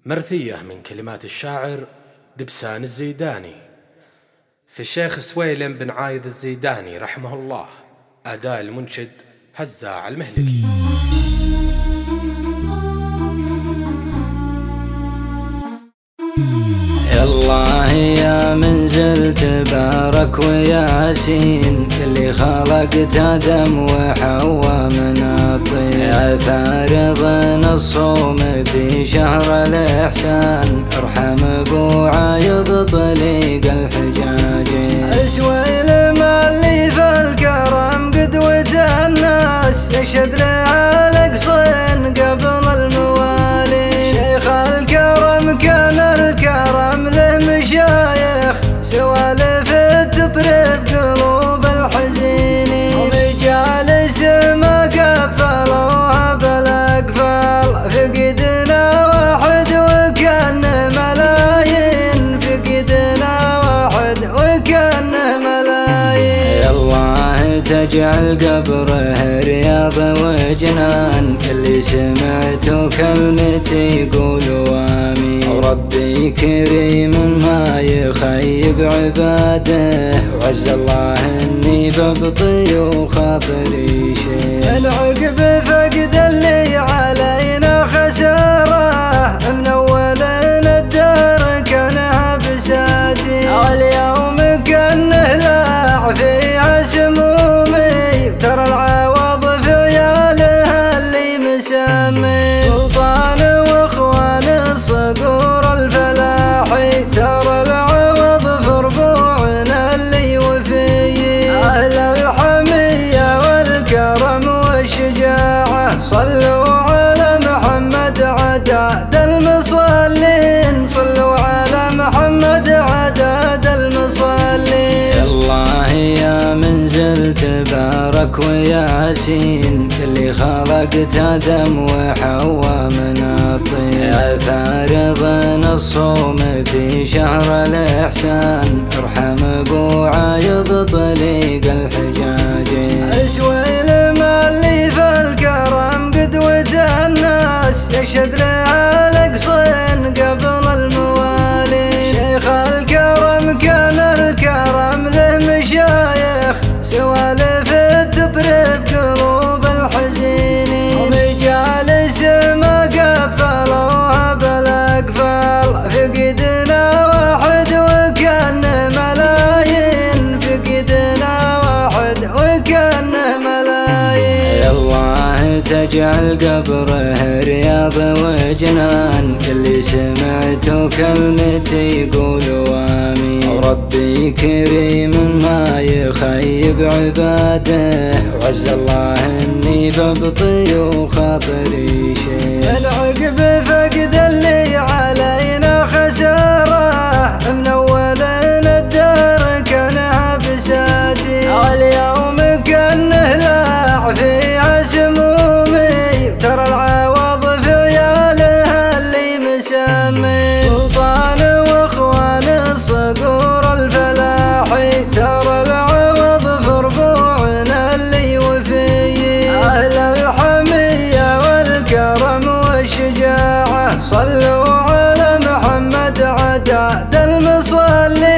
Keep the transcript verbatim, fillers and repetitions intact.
مرثية من كلمات الشاعر دبسان الزيداني، في الشيخ سويلم بن عايد الزيداني رحمه الله، أداء المنشد هزاع المهلكي. يالله يا منزل تبارك وياسين، اللي خلقت آدم وحواء من الطين، يا فارض الصوم في شهر الإحسان، ارحم أبو عايض طليق الحجاجين. سويلم اللي في الكرم قدوة الناس، يشهد لها الأقصين قبل الموالي. شيخ الكرم كان الكرم له مشايخ، سوالف تطرف قلوب الحزينين، ورجال سما قفلوها بالاقفال. فقدنا واحد وكان ملايين، فقدنا واحد وكان ملايين. يالله تجعل قبره رياض وجنان، اللي سمعته كلمتي يقولوا آمين. وربي كريم ما يخيب عباده، وعز الله اني ببطي وخاطري شيء. العقب فقد اللي علينا خساره، من اول الدار كانها بساتي. اليوم كانه لاع فيها سمومي، ترى العوض في عيالها اللي مسمي. سلطان واخوان الصقور الفلاحي، ترى العوض في ربوعنا اللي وفي. اهل الحمية والكرم والشجاعة، صلوا على محمد عداد المصلين، صلوا على محمد عداد المصلين. يالله يا منزل تبارك وياسين، اللي خلقت آدم وحواء من الطين، يا فارض الصوم في شهر الإحسان، ارحم أبو عايض طليق الحجاجين. سويلم اللي في الكرم قدوة الناس، يشهد لها الأقصين قبل الموالي. شيخ الكرم كان الكرم له مشايخ، سوالف تطرف قلوب الحزينين، ورجال سما قفلوها بالاقفال. فقدنا واحد وكان ملايين، فقدنا واحد وكان ملايين. يالله تجعل قبره رياض وجنان، اللي سمعته كلمتي يقولوا آمين. وربي كريم ما يخيب عباده، وعز الله اني ببطي وخاطري شيء. العقب فقد اللي علينا خساره، من اول الدار كانها بساتي. اليوم كانه لاع فيها سمومي، ترى العوض في عيالها اللي مسمي. سلطان واخوان الصقور الفلاحي، ترى العوض في ربوعنا اللي وفي. اهل الحمية والكرم والشجاعة، صلوا على محمد عداد المصلين.